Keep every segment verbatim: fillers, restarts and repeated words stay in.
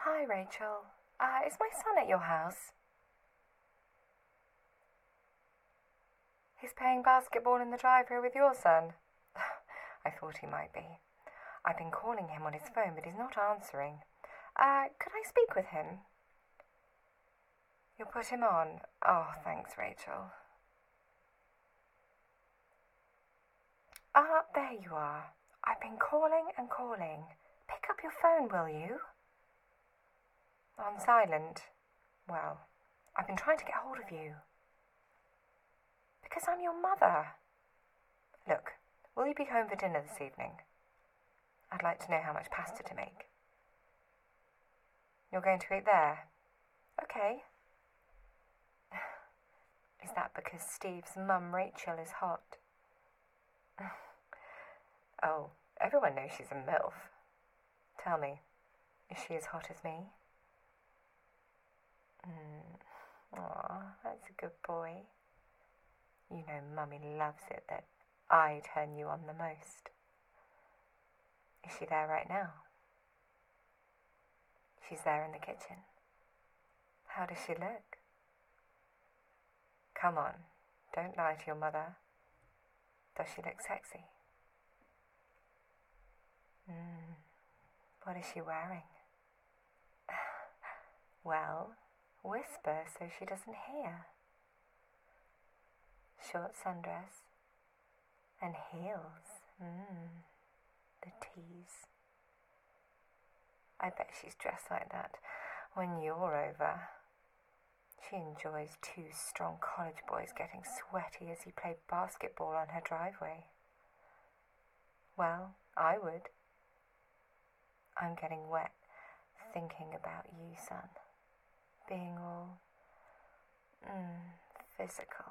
Hi, Rachel. Uh, is my son at your house? He's playing basketball in the driveway with your son? I thought he might be. I've been calling him on his phone, but he's not answering. Uh, could I speak with him? You'll put him on? Oh, thanks, Rachel. Ah, there you are. I've been calling and calling. Pick up your phone, will you? On silent. Well, I've been trying to get hold of you. Because I'm your mother. Look, will you be home for dinner this evening? I'd like to know how much pasta to make. You're going to eat there? Okay. Is that because Steve's mum, Rachel, is hot? Oh, everyone knows she's a MILF. Tell me, is she as hot as me? Mm. Aw, that's a good boy. You know Mummy loves it that I turn you on the most. Is she there right now? She's there in the kitchen. How does she look? Come on, don't lie to your mother. Does she look sexy? Hmm, what is she wearing? Well, whisper so she doesn't hear. Short sundress and heels. Mmm, the tease. I bet she's dressed like that when you're over. She enjoys two strong college boys getting sweaty as he played basketball on her driveway. Well, I would. I'm getting wet thinking about you, son. Being all mm, physical.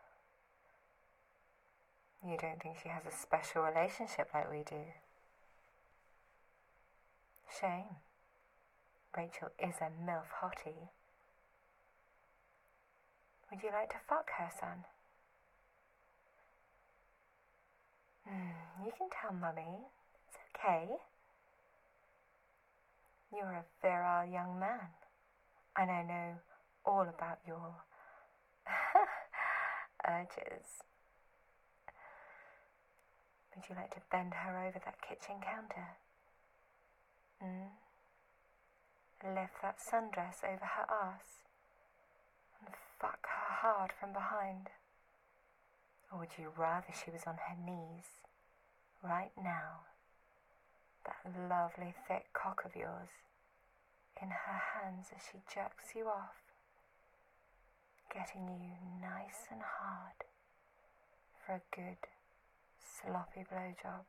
You don't think she has a special relationship like we do? Shame. Rachel is a MILF hottie. Would you like to fuck her, son? Mm, you can tell Mummy. It's okay. You're a virile young man, and I know all about your urges. Would you like to bend her over that kitchen counter? Mm? Lift that sundress over her arse and fuck her hard from behind? Or would you rather she was on her knees right now, that lovely thick cock of yours, in her hands as she jerks you off, getting you nice and hard for a good sloppy blowjob?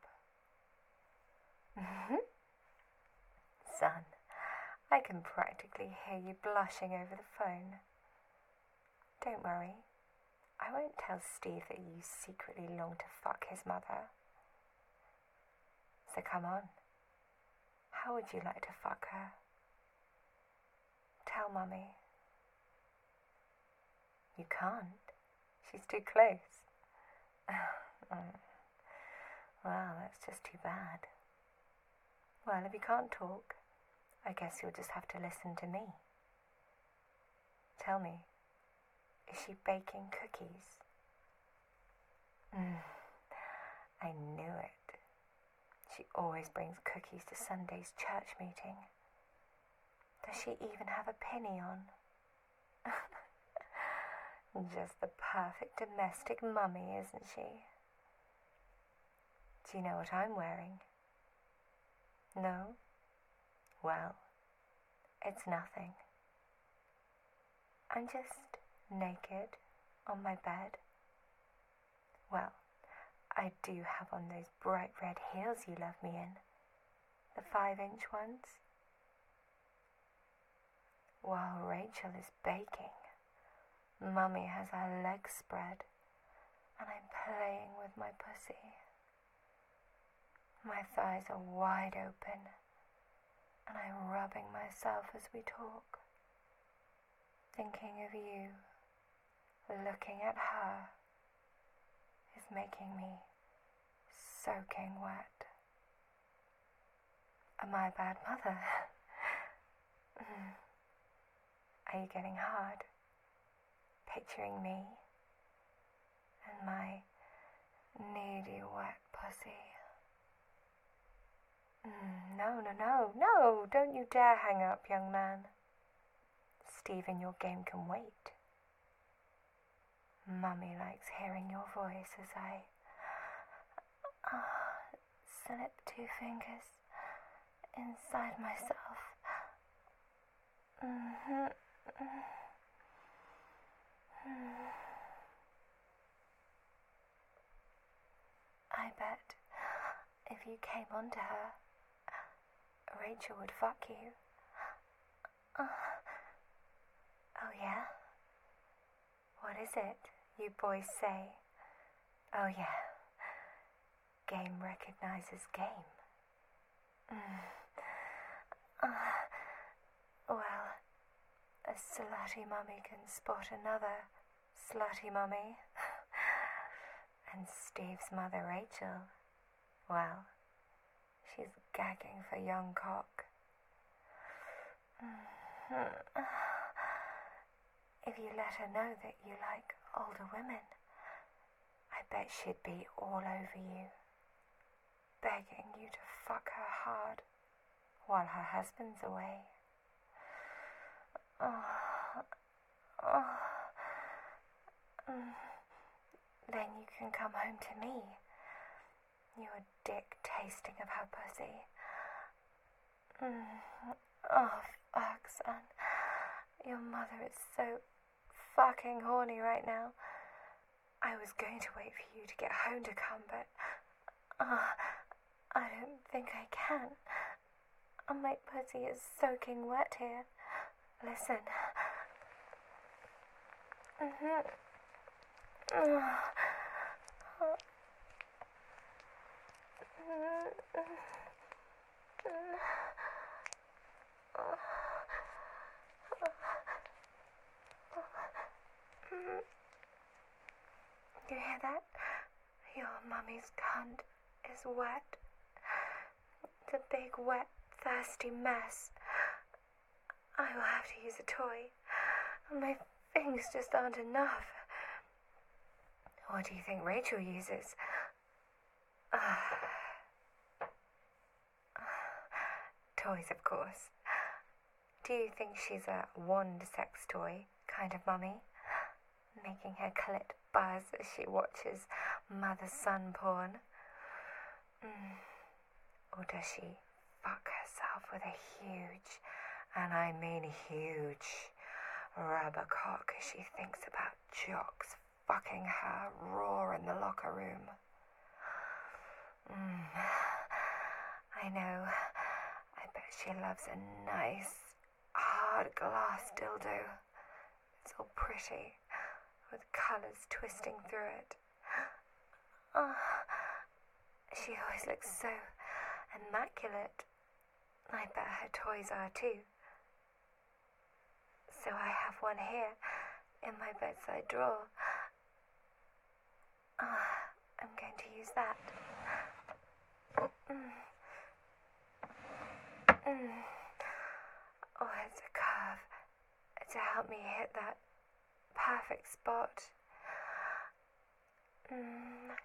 Son, I can practically hear you blushing over the phone. Don't worry, I won't tell Steve that you secretly long to fuck his mother. So come on, how would you like to fuck her? Tell Mummy. You can't. She's too close. Well, that's just too bad. Well, if you can't talk, I guess you'll just have to listen to me. Tell me, is she baking cookies? Mm, I knew it. She always brings cookies to Sunday's church meeting. Does she even have a penny on? Just the perfect domestic mummy, isn't she? Do you know what I'm wearing? No? Well, it's nothing. I'm just naked on my bed. Well, I do have on those bright red heels you love me in, the five-inch ones. While Rachel is baking, Mummy has her legs spread, and I'm playing with my pussy. My thighs are wide open, and I'm rubbing myself as we talk, thinking of you. Looking at her is making me soaking wet. Am I a bad mother? Are you getting hard? Picturing me and my needy wet pussy. Mm, no, no, no, no, don't you dare hang up, young man. Stephen, your game can wait. Mummy likes hearing your voice as I uh, slip two fingers inside myself. Mm-hmm. Mm-hmm. I bet if you came onto her, Rachel would fuck you. Uh, oh yeah? What is it you boys say? Oh yeah, game recognizes game. Mm. Uh, well, a slutty mummy can spot another slutty mummy. And Steve's mother, Rachel, well, she's gagging for young cock. Mm-hmm. If you let her know that you like older women, I bet she'd be all over you, begging you to fuck her hard while her husband's away. Oh, oh. Mm. Then you can come home to me, your dick tasting of her pussy. Mm. Oh, fuck, son. Your mother is so fucking horny right now. I was going to wait for you to get home to come, but uh, I don't think I can. My pussy is soaking wet here. Listen. Mm-hmm. Uh, You hear that? Your mummy's cunt is wet. It's a big, wet, thirsty mess. I will have to use a toy. My fingers just aren't enough. What do you think Rachel uses? Uh, toys, of course. Do you think she's a wand sex toy kind of mummy? Making her clit buzz as she watches mother-son porn? Mm. Or does she fuck herself with a huge, and I mean huge, rubber cock as she thinks about jocks fucking her raw in the locker room? Mm. I know. I bet she loves a nice, hard glass dildo. It's all pretty, with colours twisting through it. Oh, she always looks so immaculate. I bet her toys are too. So I have one here in my bedside drawer. Oh, I'm going to use that. Mm. Mm. Oh, it's a curve to help me hit that perfect spot. Mm.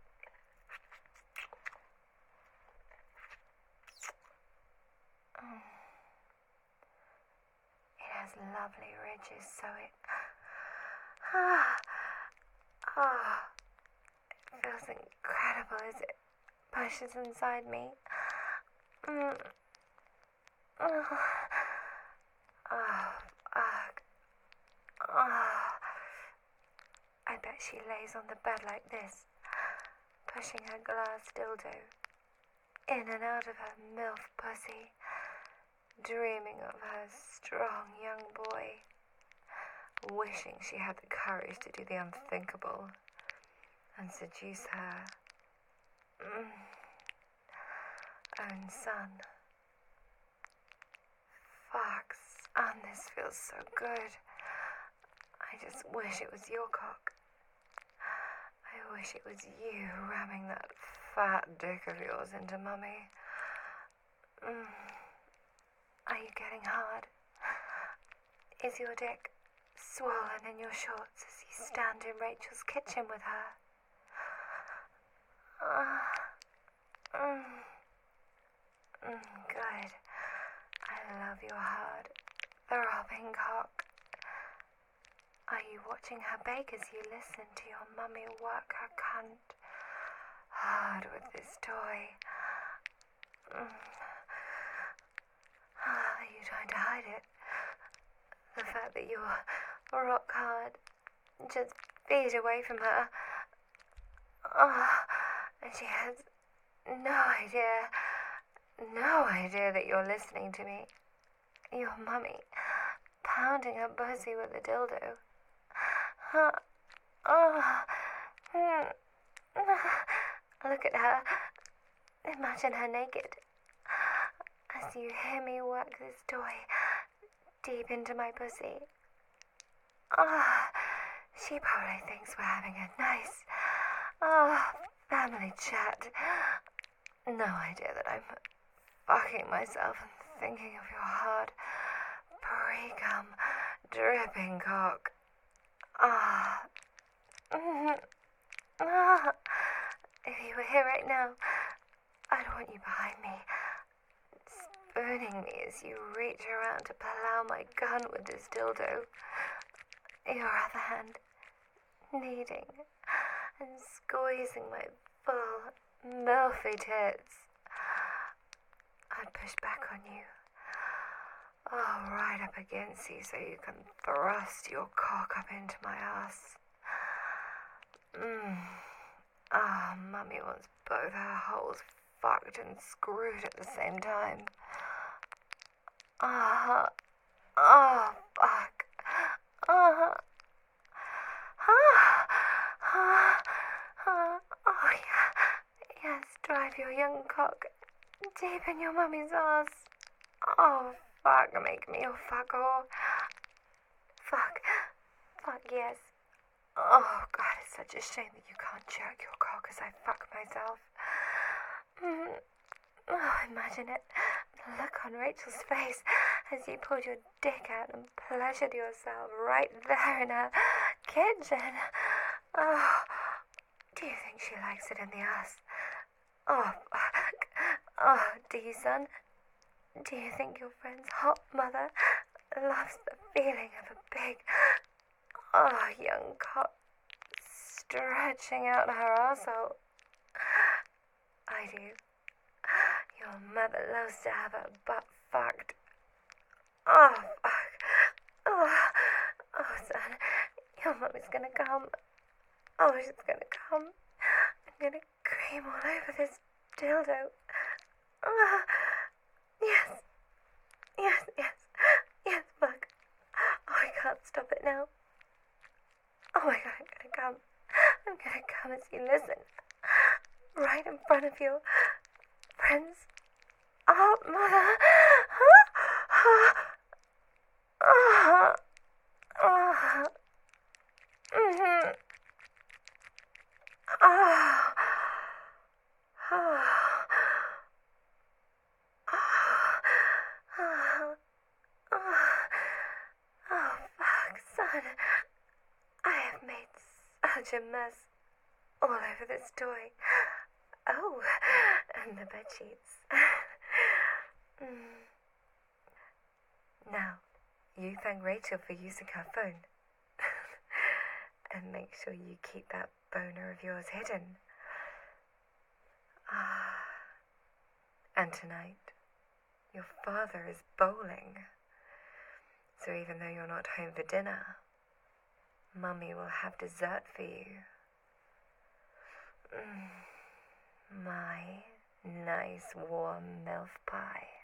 Mm. It has lovely ridges, so it ah, ah, it feels incredible as it pushes inside me. Mm. Oh, oh, fuck. Oh. I bet she lays on the bed like this, pushing her glass dildo in and out of her MILF pussy, dreaming of her strong young boy, wishing she had the courage to do the unthinkable and seduce her mm, own son. Fuck, son, this feels so good. I just wish it was your cock. I wish it was you ramming that fat dick of yours into mummy. Mm. Are you getting hard? Is your dick swollen in your shorts as you stand in Rachel's kitchen with her? Uh, mm, mm, good. I love your hard, throbbing cock. Are you watching her bake as you listen to your mummy work her cunt hard with this toy? Mm. Are you trying to hide it? The fact that you're rock hard, just feet away from her. Oh, and she has no idea, no idea that you're listening to me. Your mummy pounding her pussy with a dildo. Huh. Oh. Hmm. Look at her. Imagine her naked. As you hear me work this toy deep into my pussy. Ah, oh, she probably thinks we're having a nice, oh, family chat. No idea that I'm fucking myself and thinking of your hard, pre-cum, dripping cock. Ah. Mm-hmm. Ah. If you were here right now, I'd want you behind me, spooning me as you reach around to plow my gun with this dildo. Your other hand kneading and squeezing my full, milfy tits. I'd push back on you. Oh, right up against you so you can thrust your cock up into my ass. Mmm. Ah, oh, Mummy wants both her holes fucked and screwed at the same time. Ah, oh, fuck. Ah, ah, ah, ah, oh yeah, yes, drive your young cock deep in your mummy's ass. Oh, fuck, make me your fuck whore. Fuck, fuck, yes. Oh, God, it's such a shame that you can't jerk your cock as I fuck myself. Mm. Oh, imagine it. The look on Rachel's face as you pulled your dick out and pleasured yourself right there in her kitchen. Oh, do you think she likes it in the ass? Oh, fuck. Oh, do you, son? Do you think your friend's hot mother loves the feeling of a big, oh, young cock stretching out her arsehole? I do. Your mother loves to have her butt fucked. Oh, fuck. Oh, oh, son. Your mummy's gonna come. Oh, she's gonna come. I'm gonna cream all over this dildo. Oh, yes. Yes, yes. Yes, fuck. Oh, I can't stop it now. Oh my God, I'm gonna come. I'm gonna come as you listen. Right in front of your friends. Oh, mother. Oh, oh, oh. Mm-hmm. Oh, oh, oh, oh, oh, fuck, son. I have made such a mess all over this toy. Oh, and the bed sheets. mm. Now, you thank Rachel for using her phone. And make sure you keep that boner of yours hidden. Ah. And tonight, your father is bowling. So even though you're not home for dinner, Mummy will have dessert for you. Mm. My nice warm MILF pie.